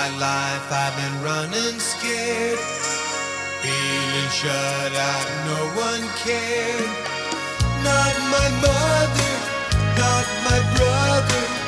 my life I've been running scared, feeling shut out, no one cared. Not my mother, not my brother,